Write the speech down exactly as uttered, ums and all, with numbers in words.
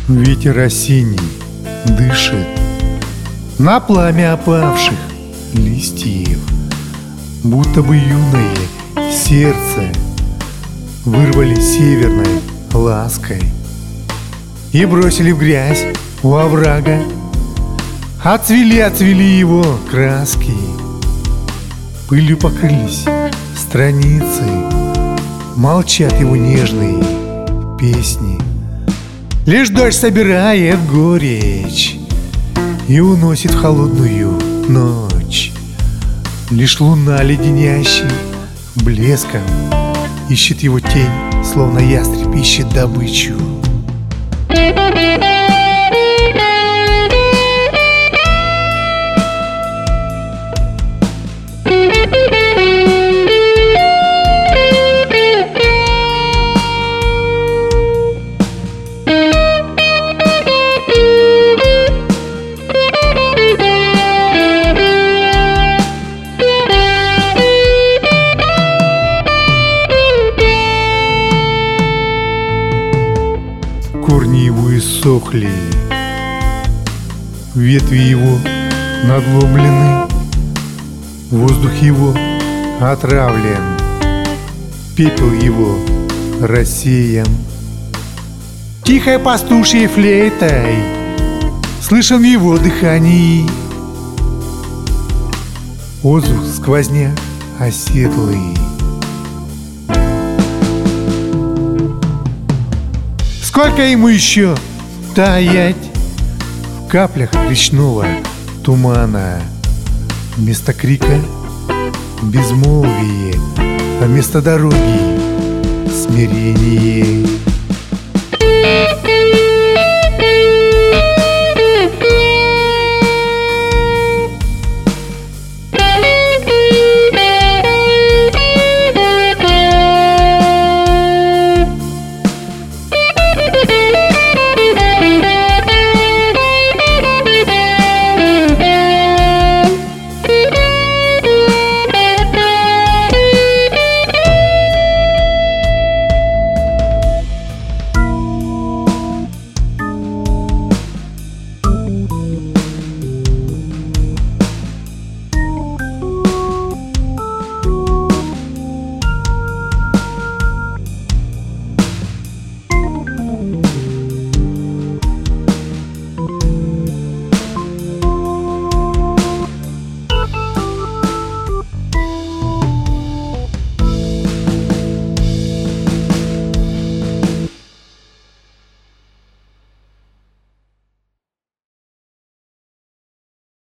Ветер осенний дышит на пламя опавших листьев, будто бы юное сердце вырвали северной лаской и бросили в грязь у оврага. Отцвели, отцвели его краски, пылью покрылись страницы, молчат его нежные песни. Лишь дождь собирает горечь и уносит в холодную ночь. Лишь луна леденящим блеском ищет его тень, словно ястреб ищет добычу. Корни его иссохли, ветви его надломлены, воздух его отравлен, пепел его рассеян. Тихой пастушьей флейтой слышен в его дыхании отзвук сквозняк оседлый. Сколько ему еще таять в каплях речного тумана? Вместо крика безмолвие, а вместо дороги смирение.